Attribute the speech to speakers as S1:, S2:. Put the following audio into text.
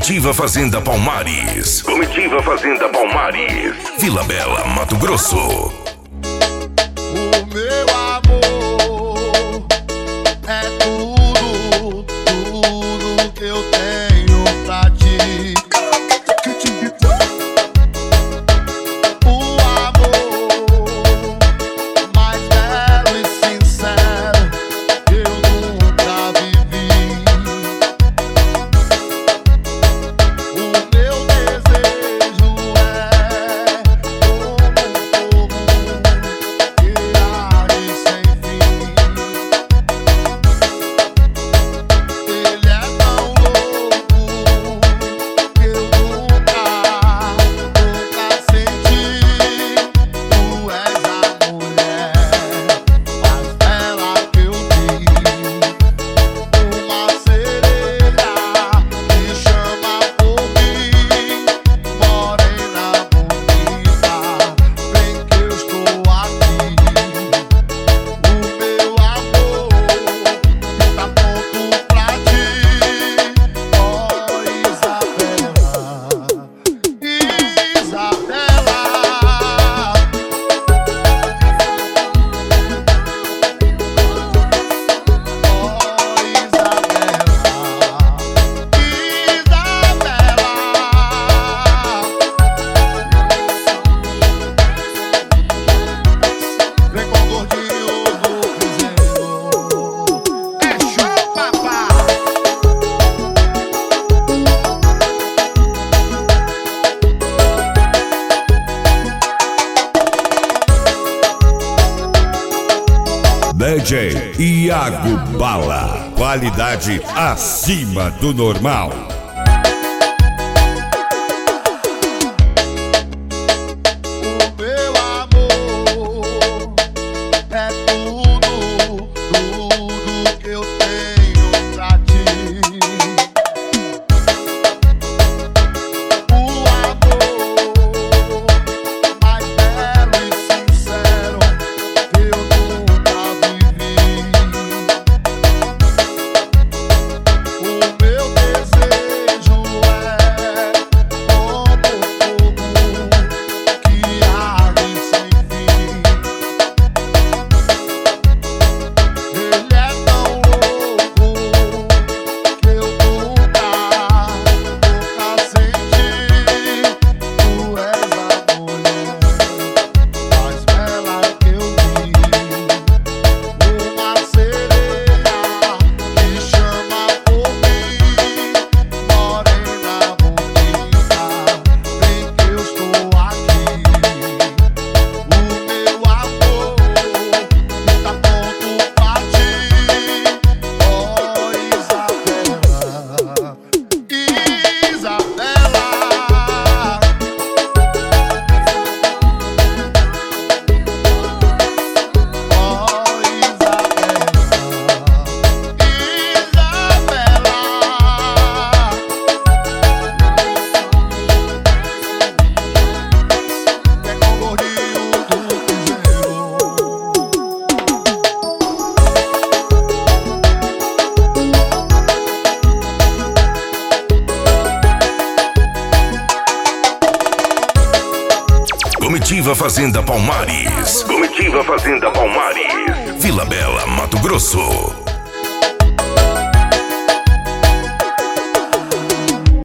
S1: Comitiva Fazenda Palmares. Comitiva Fazenda Palmares. Vila Bela, Mato Grosso.
S2: O meu amor é tudo, tudo que eu tenho pra ti. O amor mais belo e sincero eu nunca vivi. O meu desejo é como um fogo que arde sem fim. Ele é tão louco que eu nunca senti. Tu és a mulher mais bela que eu vi. Uma sereia que chama por mim. Morena bonita, vem que eu estou aqui. O meu amor está pronto pra ti. Oh, Isabela, Isabela. Vem com o gordinho do Cruzeiro. É show, papai.
S3: DJ Iago Bala. Qualidade acima do normal.
S2: O meu amor é tudo, tudo que eu tenho pra ti. O amor mais belo e sincero eu nunca vivi. O meu desejo é como um fogo que arde sem fim. Ele é tão louco que eu nunca senti. Tu és a mulher mais bela que eu vi. Uma sereia que chama por mim. Morena bonita, vem que eu estou aqui. O meu amor está pronto pra ti. Oh, Isabela, Isabela. Oh, Isabela, Vem com o gordinho do Cruzeiro.
S1: Comitiva Fazenda Palmares. Comitiva Fazenda Palmares. Vila Bela, Mato Grosso.